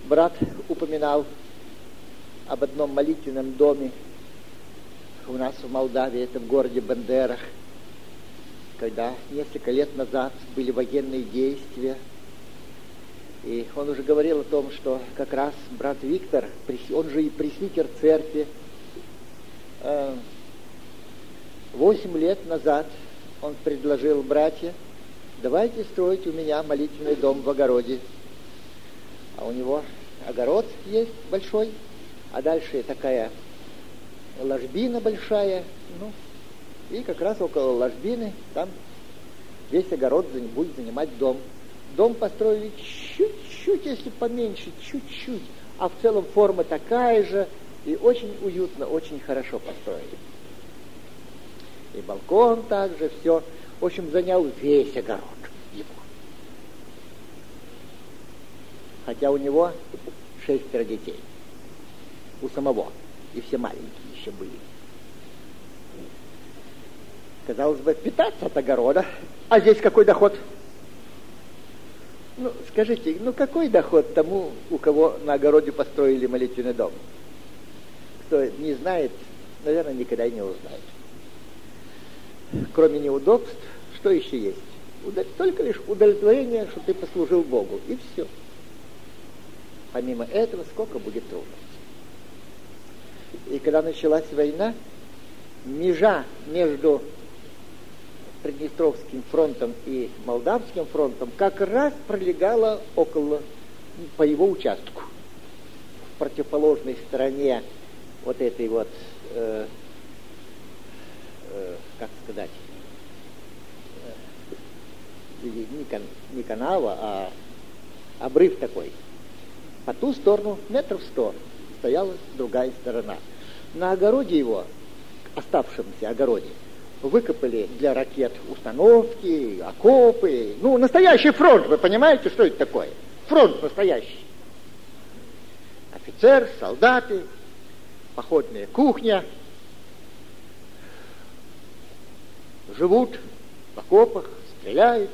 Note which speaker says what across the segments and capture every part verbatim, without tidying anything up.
Speaker 1: Брат упоминал об одном молитвенном доме у нас в Молдавии, это в городе Бендерах, когда несколько лет назад были военные действия. И он уже говорил о том, что как раз брат Виктор, он же и пресвитер церкви, восемь лет назад он предложил: братья, давайте строить у меня молитвенный дом в огороде. А у него огород есть большой, а дальше такая ложбина большая, ну, и как раз около ложбины там весь огород будет занимать дом. Дом построили чуть-чуть, если поменьше, чуть-чуть, а в целом форма такая же, и очень уютно, очень хорошо построили. И балкон также, все. В общем, занял весь огород его. Хотя у него шестеро детей. У самого. И все маленькие еще были. Казалось бы, питаться от огорода. А здесь какой доход? Ну, скажите, ну какой доход тому, у кого на огороде построили молитвенный дом? Кто не знает, наверное, никогда и не узнает. Кроме неудобств, что еще есть? Только лишь удовлетворение, что ты послужил Богу. И все. Помимо этого, сколько будет трудностей. И когда началась война, межа между Приднестровским фронтом и Молдавским фронтом как раз пролегала около, по его участку. В противоположной стороне вот этой вот, э, э, как сказать, э, не, кан, не канава, а обрыв такой. По ту сторону, метров сто, стояла другая сторона. На огороде его, оставшемся огороде, выкопали для ракет установки, окопы. Ну, настоящий фронт, вы понимаете, что это такое? Фронт настоящий. Офицер, солдаты, походная кухня. Живут в окопах, стреляют.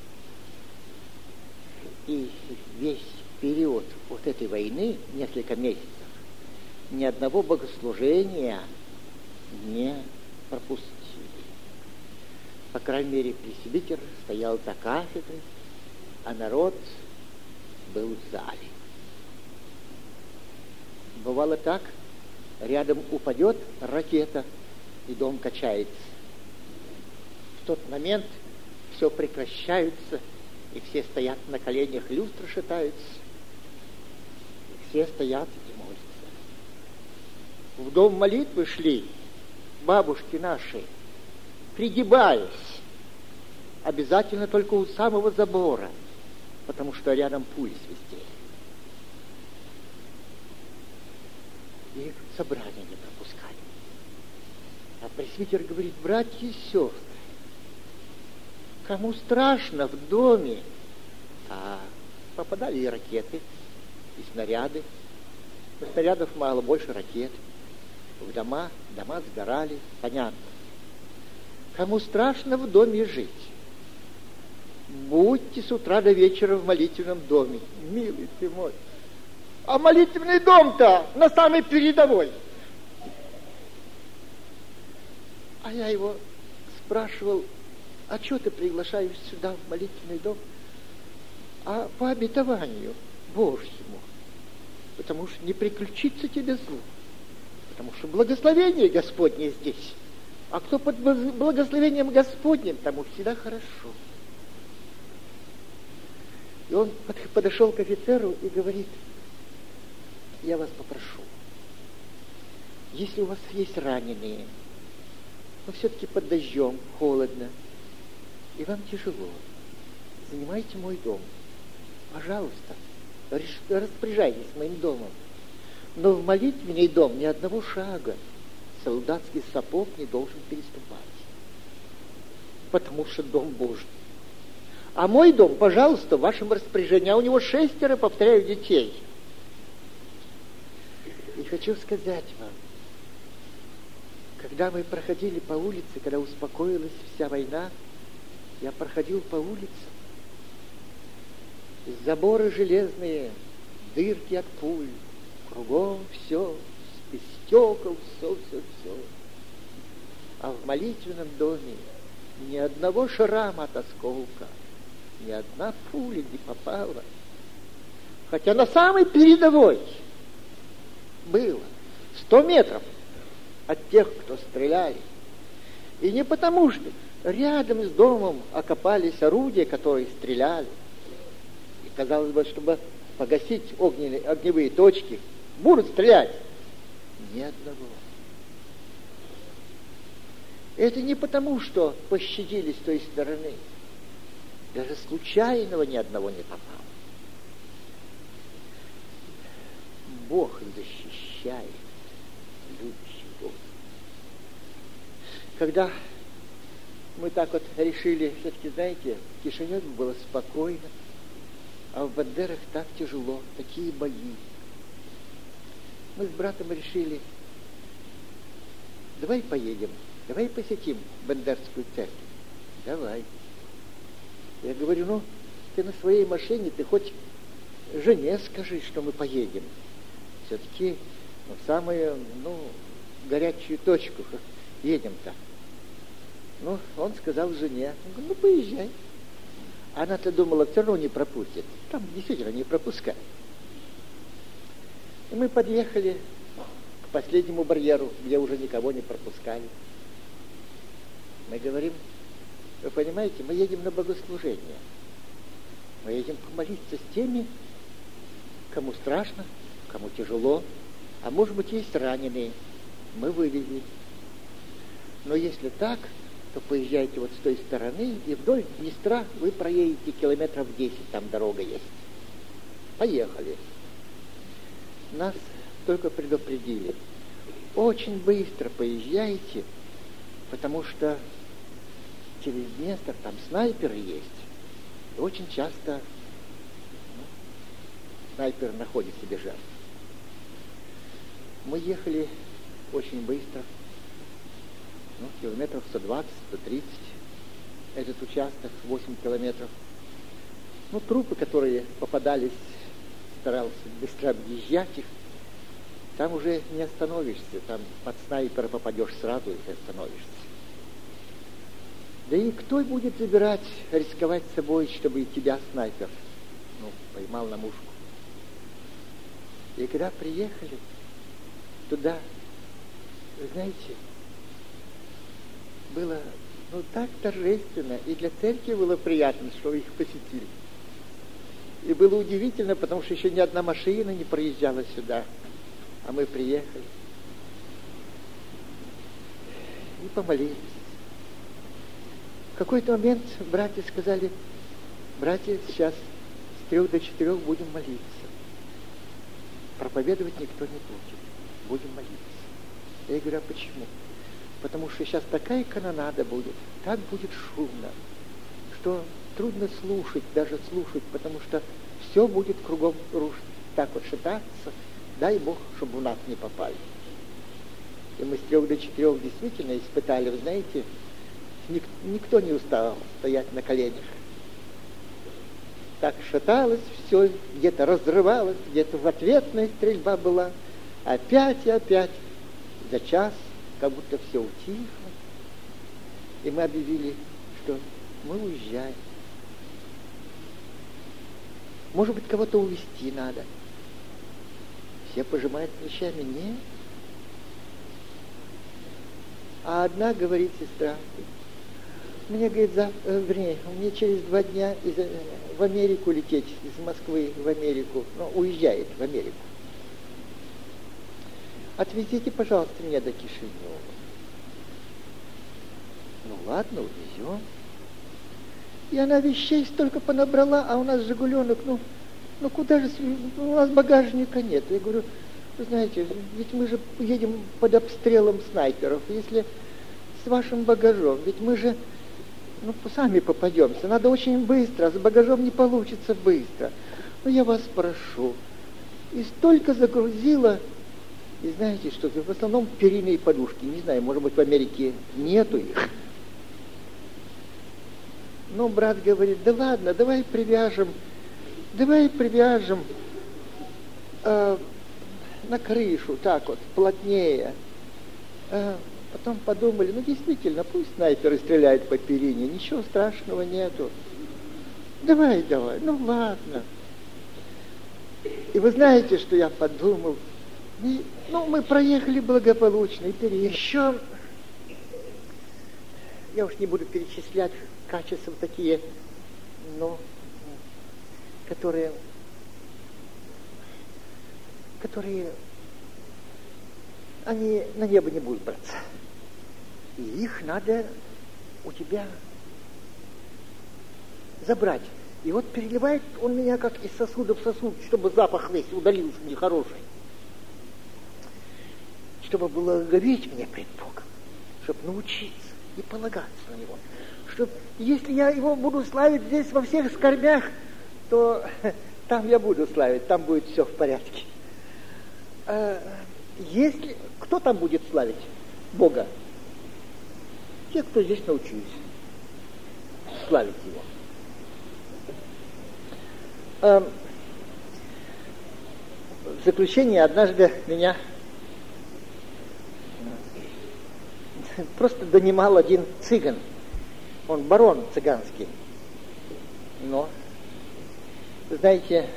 Speaker 1: И весь период вот этой войны, несколько месяцев, ни одного богослужения не пропустили. По крайней мере, пресвитер стоял за кафедрой, а народ был в зале. Бывало так, рядом упадет ракета, и дом качается. В тот момент все прекращается, и все стоят на коленях, люстры шатаются, и все стоят и молятся. В дом молитвы шли бабушки наши, пригибаясь, обязательно только у самого забора, потому что рядом пули свистели. И собрания не пропускали. А пресвитер говорит: братья и сестры, кому страшно в доме, а попадали и ракеты, и снаряды. Но снарядов мало, больше ракет. В дома, дома сгорали, понятно. Кому страшно в доме жить, будьте с утра до вечера в молитвенном доме. Милый ты мой. А молитвенный дом-то на самой передовой. А я его спрашивал: а что ты приглашаешь сюда в молитвенный дом? А по обетованию Божьему. Потому что не приключится тебе зло. Потому что благословение Господне здесь. А кто под благословением Господним, тому всегда хорошо. И он подошел к офицеру и говорит: я вас попрошу, если у вас есть раненые, но все-таки под дождем, холодно, и вам тяжело, занимайте мой дом. Пожалуйста, распоряжайтесь моим домом. Но в молитвенный дом ни одного шага солдатский сапог не должен переступать. Потому что дом Божий. А мой дом, пожалуйста, в вашем распоряжении. А у него шестеро, повторяю, детей. И хочу сказать вам, когда мы проходили по улице, когда успокоилась вся война, я проходил по улице. Заборы железные, дырки от пуль, кругом все, из стекол, все, все, все. А в молитвенном доме ни одного шрама от осколка, ни одна пуля не попала. Хотя на самой передовой было сто метров от тех, кто стреляли. И не потому, что рядом с домом окопались орудия, которые стреляли. И казалось бы, чтобы погасить огненные, огневые точки, будут стрелять. Ни одного. Это не потому, что пощадили с той стороны. Даже случайного ни одного не попало. Бог защищает любящих Бога. Когда мы так вот решили, все-таки, знаете, в Кишиневе было спокойно, а в Бандерах так тяжело, такие бои. Мы с братом решили, давай поедем, давай посетим Бандерскую церковь. Давай. Я говорю, ну, ты на своей машине, ты хоть жене скажи, что мы поедем. Все-таки ну, в самую, ну, горячую точку едем-то. Ну, он сказал жене, он говорит, ну, поезжай. Она-то думала, все равно не пропустит. Там действительно не пропускают. И мы подъехали к последнему барьеру, где уже никого не пропускали. Мы говорим, вы понимаете, мы едем на богослужение. Мы едем помолиться с теми, кому страшно, кому тяжело, а может быть, есть раненые. Мы вывезли. Но если так, то поезжайте вот с той стороны, и вдоль Днестра вы проедете километров десять, там дорога есть. Поехали. Нас только предупредили. Очень быстро поезжайте, потому что через Днестр там снайперы есть. И очень часто ну, снайперы находят себе жертв. Мы ехали очень быстро. Ну, километров сто двадцать, сто тридцать. Этот участок восемь километров. Ну, трупы, которые попадались, старался быстро объезжать их. Там уже не остановишься. Там под снайпера попадешь сразу и остановишься. Да и кто будет забирать, рисковать собой, чтобы и тебя снайпер ну, поймал на мушку. И когда приехали туда, вы знаете, было ну, так торжественно, и для церкви было приятно, что их посетили. И было удивительно, потому что еще ни одна машина не проезжала сюда, а мы приехали и помолились. В какой-то момент братья сказали, братья, сейчас с трех до четырех будем молиться. Проповедовать никто не будет, будем молиться. Я говорю, а почему? Потому что сейчас такая канонада будет, так будет шумно, что трудно слушать, даже слушать, потому что все будет кругом рушить. Так вот шататься, дай Бог, чтобы в нас не попали. И мы с трех до четырех действительно испытали, вы знаете, ник- никто не устал стоять на коленях. Так шаталось все, где-то разрывалось, где-то в ответная стрельба была. Опять и опять, за час, как будто все утихло. И мы объявили, что мы уезжаем. Может быть, кого-то увезти надо. Все пожимают плечами. Нет. А одна говорит сестра, мне, говорит, завтра, вернее, мне через два дня из, в Америку лететь, из Москвы в Америку, ну, уезжает в Америку. Отвезите, пожалуйста, меня до Кишинева. Ну ладно, увезем. И она вещей столько понабрала, а у нас «Жигуленок», ну, ну куда же, у нас багажника нет. Я говорю, вы знаете, ведь мы же едем под обстрелом снайперов, если с вашим багажом, ведь мы же, ну, сами попадемся, надо очень быстро, а с багажом не получится быстро. Ну, я вас прошу. И столько загрузила, и знаете, что в основном перинные подушки, не знаю, может быть, в Америке нету их. Но брат говорит, да ладно, давай привяжем, давай привяжем. э, на крышу, так вот, плотнее. Э, потом подумали, ну действительно, пусть снайперы стреляют по перине, ничего страшного нету. Давай, давай, ну ладно. И вы знаете, что я подумал? И, ну, мы проехали благополучно и переехали. Еще, я уж не буду перечислять качества такие, но которые, которые, они на небо не будут браться. И их надо у тебя забрать. И вот переливает он меня как из сосуда в сосуд, чтобы запах весь удалился нехороший. Чтобы благоговеть мне пред Богом, чтобы научиться и полагаться на Него. Чтобы, если я Его буду славить здесь во всех скорбях, то там я буду славить, там будет все в порядке. А если... Кто там будет славить Бога? Те, кто здесь научились славить Его. А в заключение однажды меня просто донимал один цыган. Он барон цыганский. Но, знаете,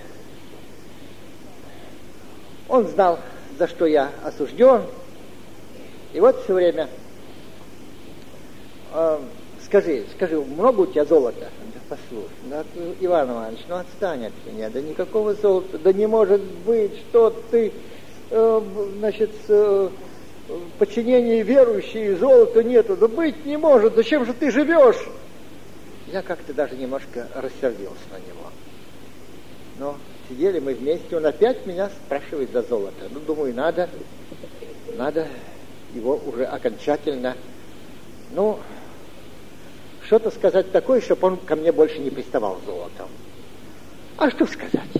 Speaker 1: он знал, за что я осужден. И вот все время э, скажи, скажи, много у тебя золота? Да послушай, ну, Иван Иванович, ну отстань от меня, да никакого золота, да не может быть, что ты, э, значит, э, подчинение верующие, золота нету, да быть не может, зачем же ты живешь? Я как-то даже немножко рассердился на него. Но сидели мы вместе, он опять меня спрашивает за золото. Ну, думаю, надо, надо его уже окончательно, ну, что-то сказать такое, чтобы он ко мне больше не приставал с золотом. А что сказать?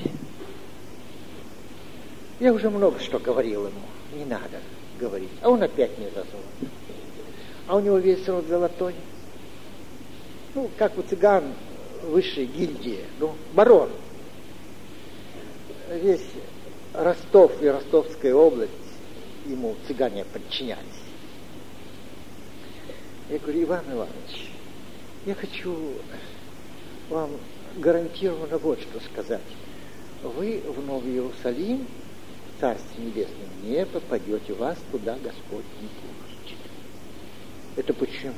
Speaker 1: Я уже много что говорил ему, не надо говорить. А он опять не за золото. А у него весь род золотой. Ну, как у цыган высшей гильдии, ну, барон. Весь Ростов и Ростовская область ему цыгане подчинялись. Я говорю, Иван Иванович, я хочу вам гарантированно вот что сказать. Вы в Новый Иерусалим, в Царстве Небесном, не попадете, вас туда Господь не пустит. Это почему?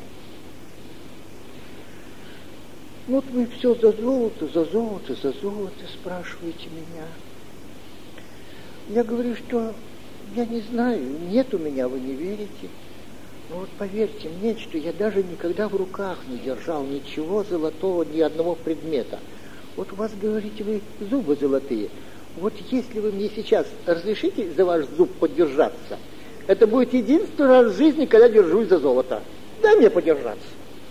Speaker 1: Вот вы все за золото, за золото, за золото спрашиваете меня. Я говорю, что я не знаю, нет у меня, вы не верите. Но вот поверьте мне, что я даже никогда в руках не держал ничего золотого, ни одного предмета. Вот у вас, говорите, вы зубы золотые. Вот если вы мне сейчас разрешите за ваш зуб подержаться, это будет единственный раз в жизни, когда держусь за золото. Дай мне подержаться.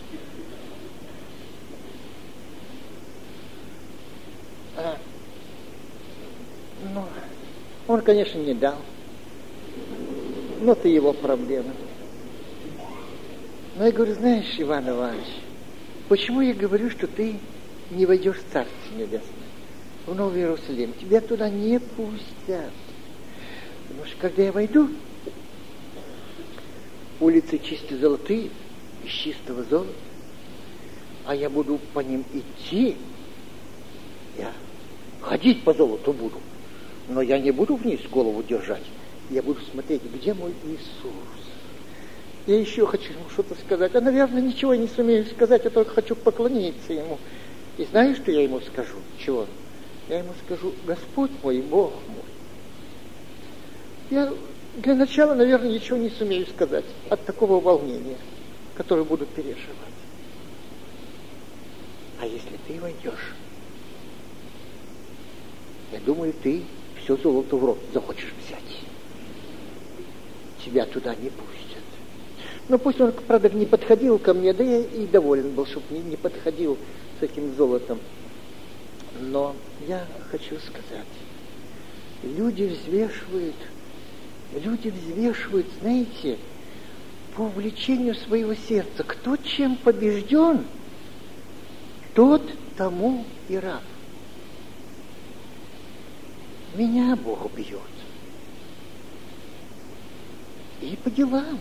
Speaker 1: А, ну, он, конечно, не дал. Но это его проблема. Но я говорю, знаешь, Иван Иванович, почему я говорю, что ты не войдешь в Царствие Небесное, в Новый Иерусалим? Тебя туда не пустят. Потому что когда я войду, улицы чисто золотые, из чистого золота, а я буду по ним идти, я ходить по золоту буду, но я не буду вниз голову держать, я буду смотреть, где мой Иисус. Я еще хочу ему что-то сказать, а, наверное, ничего не сумею сказать, я только хочу поклониться ему. И знаешь, что я ему скажу? Чего? Я ему скажу, Господь мой, Бог мой. Я для начала, наверное, ничего не сумею сказать от такого волнения, которое буду переживать. А если ты войдешь, я думаю, ты все золото в рот захочешь взять. Тебя туда не пустят. Но пусть он, правда, не подходил ко мне, да я и доволен был, чтобы не, не подходил с этим золотом. Но я хочу сказать, люди взвешивают, люди взвешивают, знаете, по влечению своего сердца. Кто чем побежден, тот тому и раб. меня Бог бьет. И по делам.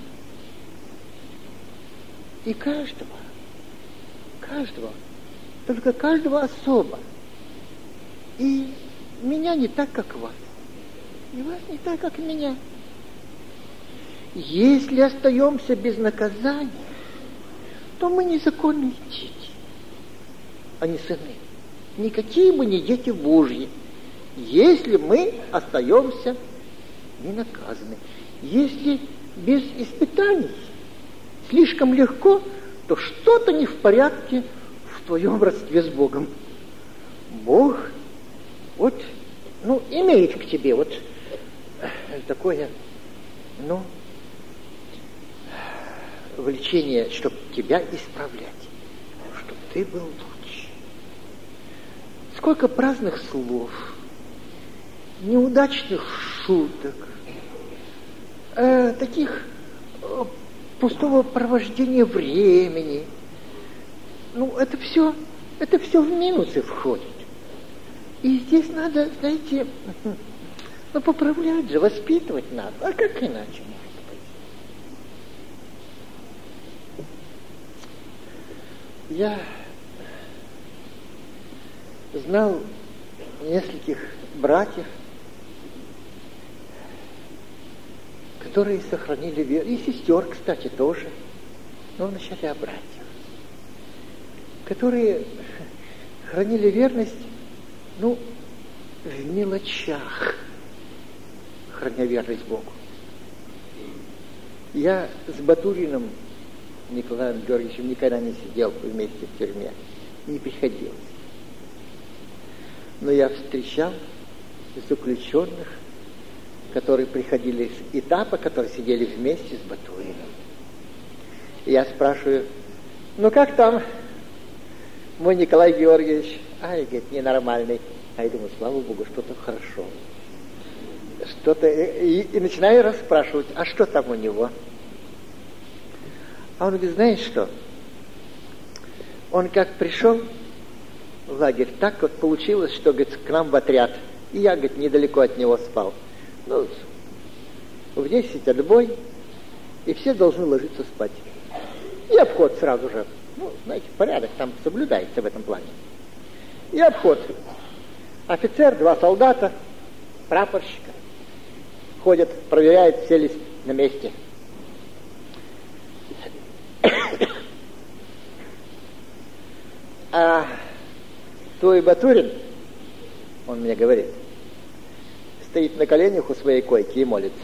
Speaker 1: И каждого. Каждого. Только каждого особо. И меня не так, как вас. И вас не так, как меня. Если остаемся без наказания, то мы незаконные дети, а не сыны. Никакие мы не дети Божьи, если мы остаемся ненаказаны. Если без испытаний слишком легко, то что-то не в порядке в твоем родстве с Богом. Бог вот, ну, имеет к тебе вот такое, ну, влечение, чтобы тебя исправлять, чтобы ты был лучше. Сколько праздных слов, неудачных шуток, э, таких э, пустого провождения времени. Ну, это все, это все в минусы входит. И здесь надо, знаете, ну, поправлять же, воспитывать надо. А как иначе? Я знал нескольких братьев, которые сохранили веру, и сестер, кстати, тоже, но вначале о братьях, которые хранили верность, ну, в мелочах, храня верность Богу. Я с Батуриным Николаем Георгиевичем никогда не сидел вместе в тюрьме, не приходилось. Но я встречал заключенных, которые приходили с этапа, которые сидели вместе с Батуриным. И я спрашиваю, ну как там мой Николай Георгиевич? Ай, говорит, ненормальный. А я думаю, слава Богу, что-то хорошо. Что-то... И, и начинаю расспрашивать, а что там у него? А он говорит, знаешь что? Он как пришел в лагерь, так вот получилось, что, говорит, к нам в отряд. И я, говорит, недалеко от него спал. Ну, в десять отбой, и все должны ложиться спать. И обход сразу же. Ну, знаете, порядок там соблюдается в этом плане. И обход. Офицер, два солдата, прапорщика. Ходят, проверяют, все ли на месте. А твой Батурин, он мне говорит, стоит на коленях у своей койки и молится.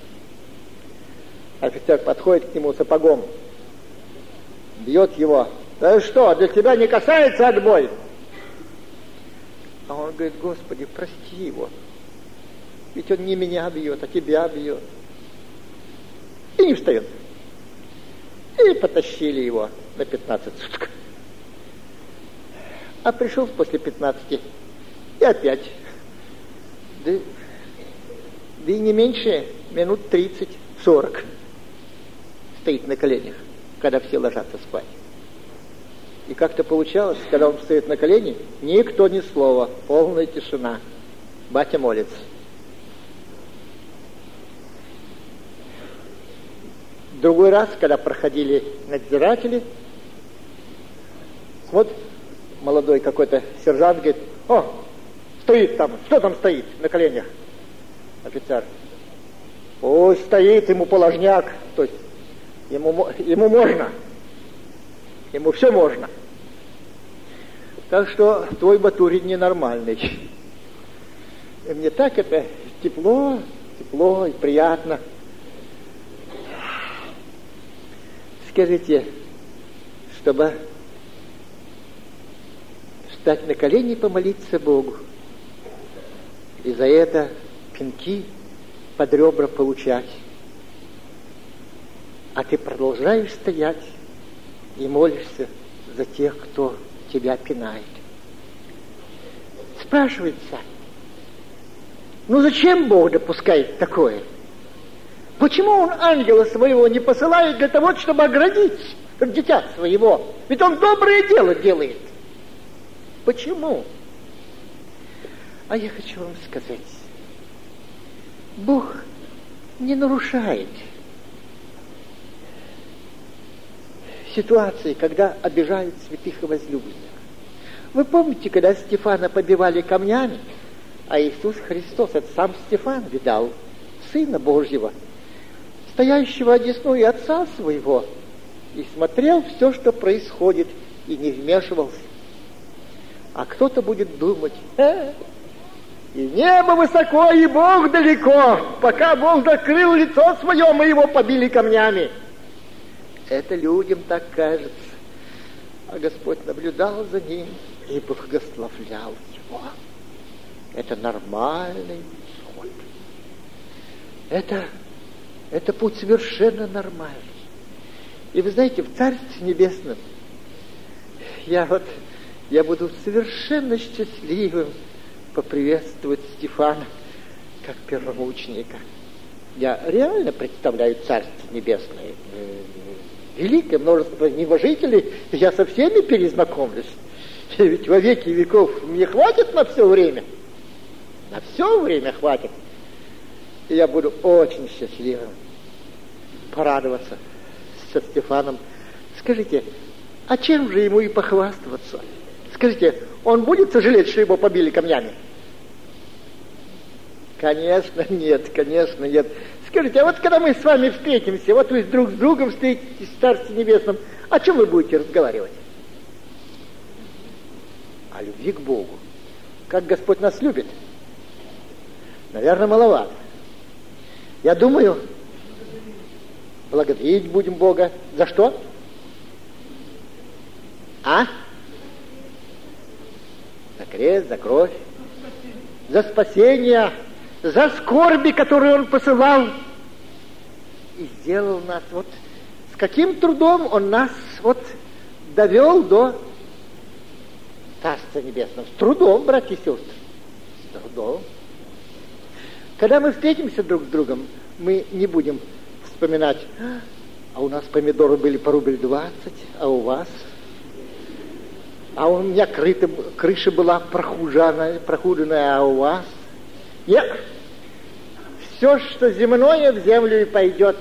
Speaker 1: Офицер подходит к нему сапогом, бьет его. Да что, для тебя не касается отбой? А он говорит, Господи, прости его. Ведь он не меня бьет, а тебя бьет. И не встает. И потащили его на пятнадцать суток. А пришел после пятнадцати и опять. Да, да и не меньше минут тридцать-сорок стоит на коленях, когда все ложатся спать. И как-то получалось, когда он стоит на колени, никто ни слова, полная тишина. Батя молится. Другой раз, когда проходили надзиратели, вот молодой какой-то сержант говорит, о, стоит там, что там стоит на коленях? Офицер, пусть стоит, ему положняк, то есть ему, ему можно, ему все можно. Так что твой Батурин ненормальный. И мне так это тепло, тепло и приятно. Скажите, чтобы встать на колени и помолиться Богу, и за это пинки под ребра получать, а ты продолжаешь стоять и молишься за тех, кто тебя пинает. Спрашивается, ну зачем Бог допускает такое? Почему он ангела своего не посылает для того, чтобы оградить дитя своего? Ведь он доброе дело делает. Почему? А я хочу вам сказать, Бог не нарушает ситуации, когда обижают святых и возлюбленных. Вы помните, когда Стефана побивали камнями, а Иисус Христос, это сам Стефан видал, Сына Божьего, стоящего одесную Отца Своего, и смотрел все, что происходит, и не вмешивался. А кто-то будет думать, э, и небо высоко, и Бог далеко. Пока Бог закрыл лицо свое, мы его побили камнями. Это людям так кажется. А Господь наблюдал за ним и благословлял его. Это нормальный исход. Это, это путь совершенно нормальный. И вы знаете, в Царстве Небесном я вот, я буду совершенно счастливым поприветствовать Стефана как первомученика. Я реально представляю Царство Небесное. Великое множество небожителей, я со всеми перезнакомлюсь. Ведь во веки веков мне хватит на все время. На все время хватит. И я буду очень счастливым порадоваться со Стефаном. Скажите, а чем же ему и похвастаться? Скажите, он будет сожалеть, что его побили камнями? Конечно, нет, конечно, нет. Скажите, а вот когда мы с вами встретимся, вот вы друг с другом встретитесь в Царстве Небесном, о чем вы будете разговаривать? О любви к Богу. Как Господь нас любит? Наверное, маловато. Я думаю, благодарить будем Бога. За что? А? За крест, за кровь, за спасение, за скорби, которые Он посылал. И сделал нас, вот с каким трудом Он нас вот довел до Царства Небесного. С трудом, братья и сестры. С трудом. Когда мы встретимся друг с другом, мы не будем вспоминать, а у нас помидоры были по рубль двадцать, а у вас? А у меня крыта, крыша была прохуженная, прохуденная, а у вас? Нет. Все, что земное, в землю и пойдет.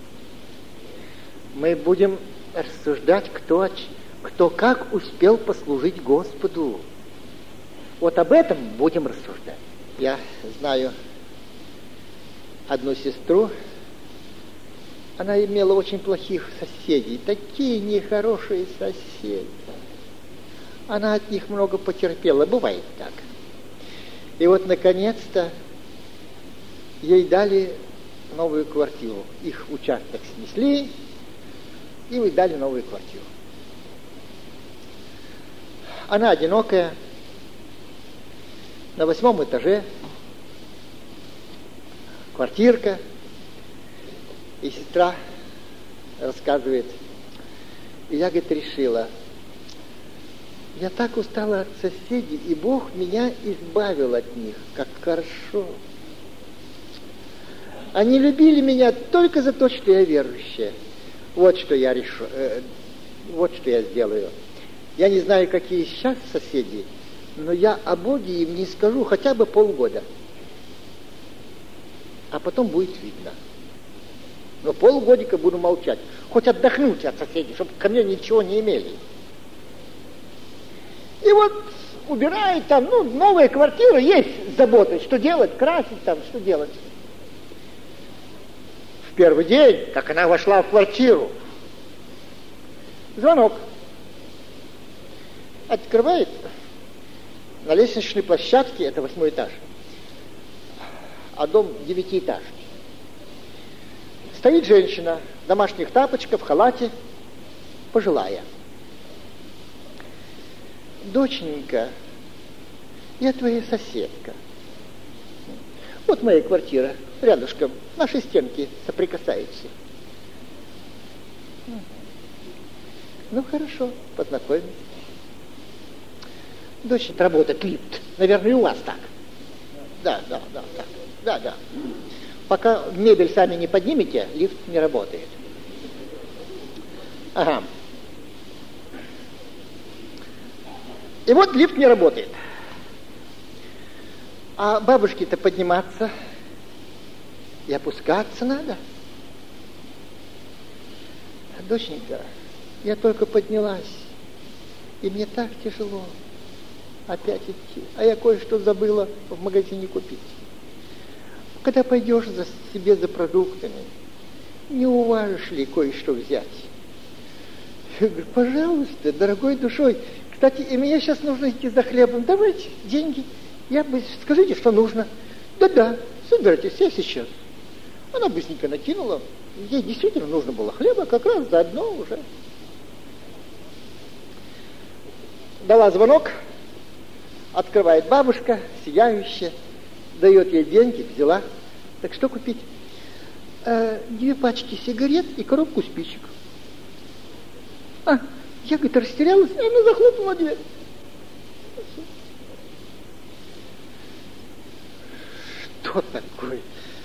Speaker 1: Мы будем рассуждать, кто, кто как успел послужить Господу. Вот об этом будем рассуждать. Я знаю одну сестру, она имела очень плохих соседей, такие нехорошие соседи. Она от них много потерпела, бывает так. И вот, наконец-то, ей дали новую квартиру. Их участок снесли, и ей дали новую квартиру. Она одинокая, на восьмом этаже, квартирка, и сестра рассказывает, и я, говорит, решила, я так устала от соседей, и Бог меня избавил от них, как хорошо. Они любили меня только за то, что я верующая. Вот что я решу, э, вот что я сделаю. Я не знаю, какие сейчас соседи, но я о Боге им не скажу хотя бы полгода. А потом будет видно. Но полгодика буду молчать. Хоть отдохнуть от соседей, чтобы ко мне ничего не имели. И вот убирает там, ну, новая квартира, есть забота, что делать, красить там, что делать. В первый день, как она вошла в квартиру, звонок. Открывает на лестничной площадке, это восьмой этаж, а дом девятиэтажный. Стоит женщина в домашних тапочках, в халате, пожилая. Доченька, я твоя соседка. Вот моя квартира, рядышком, наши стенки соприкасаются. Ну, хорошо, познакомимся. Дочь работает лифт. Наверное, и у вас так. Да, да, да, так. Да, да. Пока мебель сами не поднимете, лифт не работает. Ага. И вот лифт не работает. А бабушке-то подниматься И опускаться надо. Доченька, я только поднялась, и мне так тяжело опять идти. А я кое-что забыла в магазине купить. Когда пойдешь за себе за продуктами, не уважишь ли кое-что взять? Я говорю, пожалуйста, дорогой душой. Кстати, и мне сейчас нужно идти за хлебом. Давайте деньги. Я бы, скажите, что нужно. Да-да, собирайтесь, я сейчас. Она быстренько накинула. Ей действительно нужно было хлеба, как раз заодно уже. Дала звонок, открывает бабушка, сияющая, дает ей деньги, взяла. Так что купить? Э, две пачки сигарет и коробку спичек. А, я, говорит, растерялась, и она захлопнула дверь. Что такое?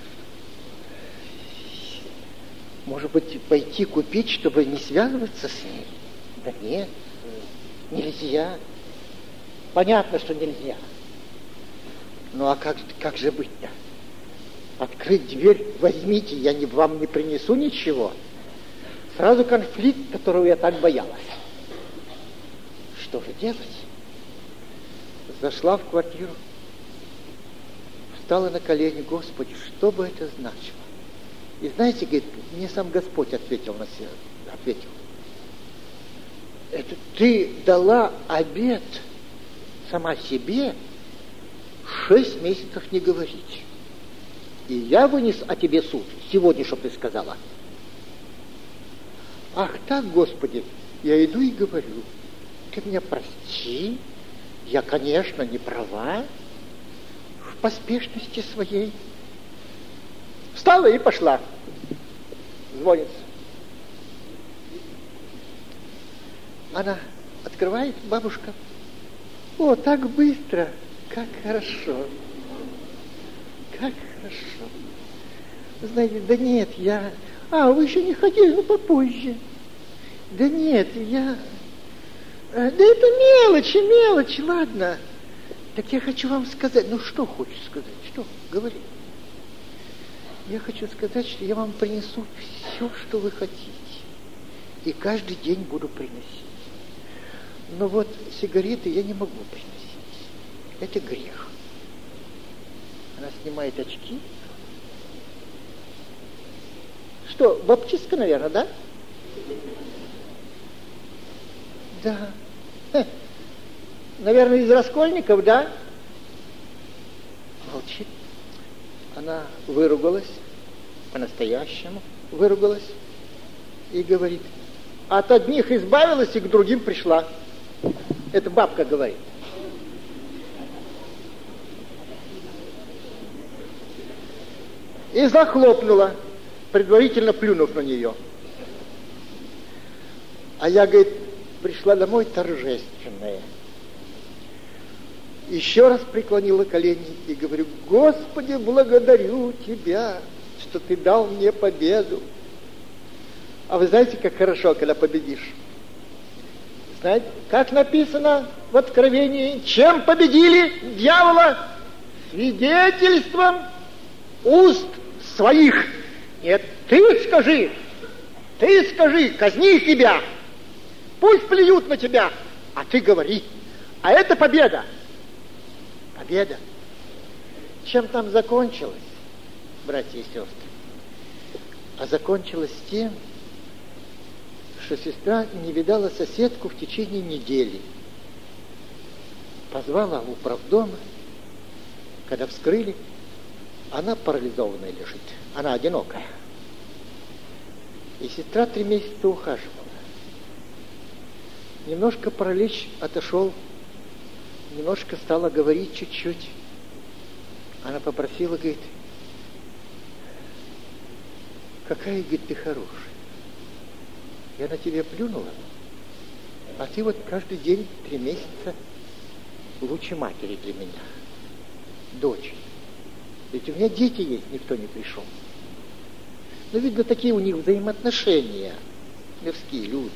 Speaker 1: Может быть, пойти купить, чтобы не связываться с ней? Да нет, нельзя. Понятно, что нельзя. Ну а как, как же быть-то? Открыть дверь, возьмите, я не, вам не принесу ничего. Сразу конфликт, которого я так боялась. Что же делать? Зашла в квартиру, встала на колени, Господи, что бы это значило? И знаете, говорит, мне сам Господь ответил на себя, ответил. Это ты дала обет сама себе шесть месяцев не говорить. И я вынес о тебе суд сегодня, что ты сказала. Ах так, Господи, я иду и говорю, ты меня прости, я, конечно, не права в поспешности своей. Встала и пошла. Звонится. Она открывает, бабушка. О, так быстро, как хорошо. Как хорошо. Знаете, да нет, я... А, вы еще не ходили, ну попозже. Да нет, я... Да это мелочи, мелочи, ладно. Так я хочу вам сказать. Ну что хочешь сказать? Что? Говори. Я хочу сказать, что я вам принесу все, что вы хотите. И каждый день буду приносить. Но вот сигареты я не могу приносить. Это грех. Она снимает очки. Что, баптистка, наверное, да? Да. Хе. Наверное, из Раскольников, да? Молчит. Она выругалась, по-настоящему выругалась, и говорит, от одних избавилась и к другим пришла. Это бабка говорит. И захлопнула, предварительно плюнув на нее. А я, говорит, пришла домой торжественная. Еще раз преклонила колени и говорю, Господи, благодарю Тебя, что Ты дал мне победу. А вы знаете, как хорошо, когда победишь? Знаете, как написано в Откровении, чем победили дьявола? Свидетельством уст своих. Нет, ты скажи, ты скажи, казни себя. Пусть плюют на тебя, а ты говори. А это победа. Победа. Чем там закончилось, братья и сестры? А закончилось тем, что сестра не видала соседку в течение недели. Позвала в управдом, когда вскрыли, она парализованная лежит, она одинокая. И сестра три месяца ухаживала. Немножко паралич отошел, немножко стала говорить чуть-чуть. Она попросила, говорит, какая, говорит, ты хорошая. Я на тебя плюнула, а ты вот каждый день три месяца лучше матери для меня, дочь. Ведь у меня дети есть, никто не пришел. Но, видно, такие у них взаимоотношения, мирские люди.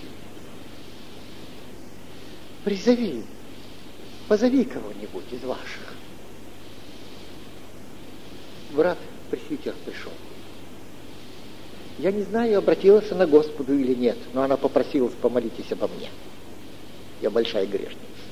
Speaker 1: Призови, позови кого-нибудь из ваших. Брат пресвитер пришел. Я не знаю, обратилась она к Господу или нет, но она попросилась: помолитесь обо мне. Я большая грешница.